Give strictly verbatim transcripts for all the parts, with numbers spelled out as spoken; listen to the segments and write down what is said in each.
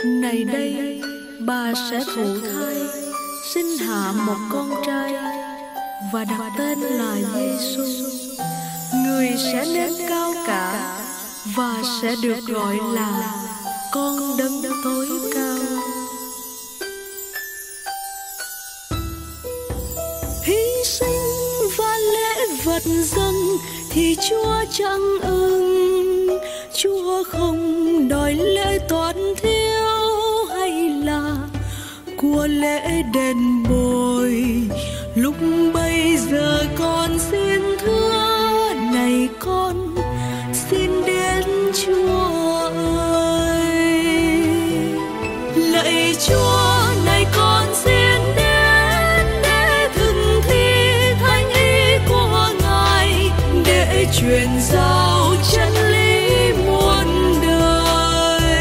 Này đây bà sẽ thụ thai, sinh hạ một con trai và đặt tên là Giêsu. Người sẽ nên cao cả và sẽ được gọi là con đấng tối cao. Hy sinh và lễ vật dâng thì Chúa chẳng ưng. Chúa không đòi lễ toàn thiếu hay là của lễ đền bồi. Lúc bây giờ con xin thưa, này con xin đến Chúa ơi. Lạy Chúa, này con xin đến để thực thi thánh ý của Ngài, để truyền giao chân lý muôn đời.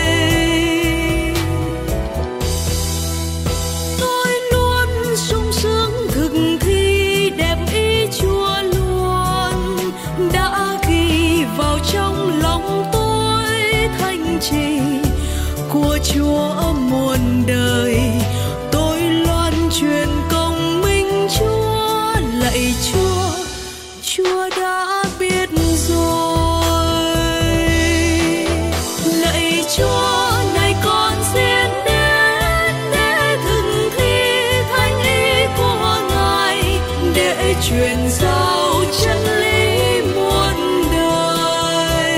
Tôi luôn sung sướng thực thi đẹp ý Chúa luôn đã ghi vào trong lòng tôi thành trì của Chúa muôn đời. Tôi loan truyền công minh Chúa, lạy Chúa, Chúa đã biết rồi. Lạy Chúa, này con xin đến để thực thi thánh ý của Ngài, để truyền giao chân lý muôn đời.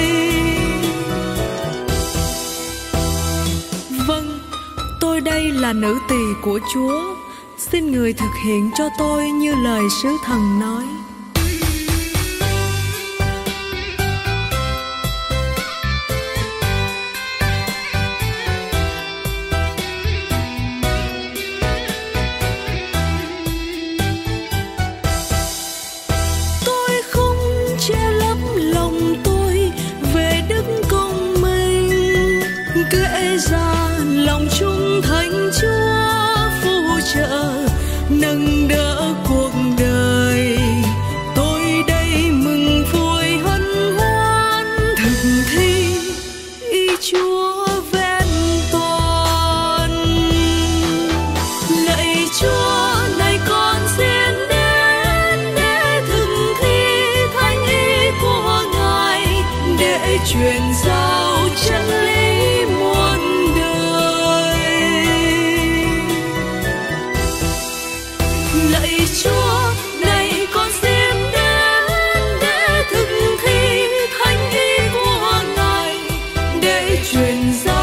Vâng, tôi đây là nữ tỳ của Chúa. Xin Người thực hiện cho tôi như lời sứ thần nói. Tôi không che lấp lòng tôi về đức công minh, kể ra lòng trung thành Chúa phù trợ nâng đỡ cuộc đời. Tôi đây mừng vui hân hoan thực thi ý Chúa vẹn toàn. Lạy Chúa, này con xin đến để thực thi thánh ý của Ngài, để truyền giao chân lý muôn đời. Lạy Chúa, này con xin đến để thực thi thánh ý của Ngài, để truyền giao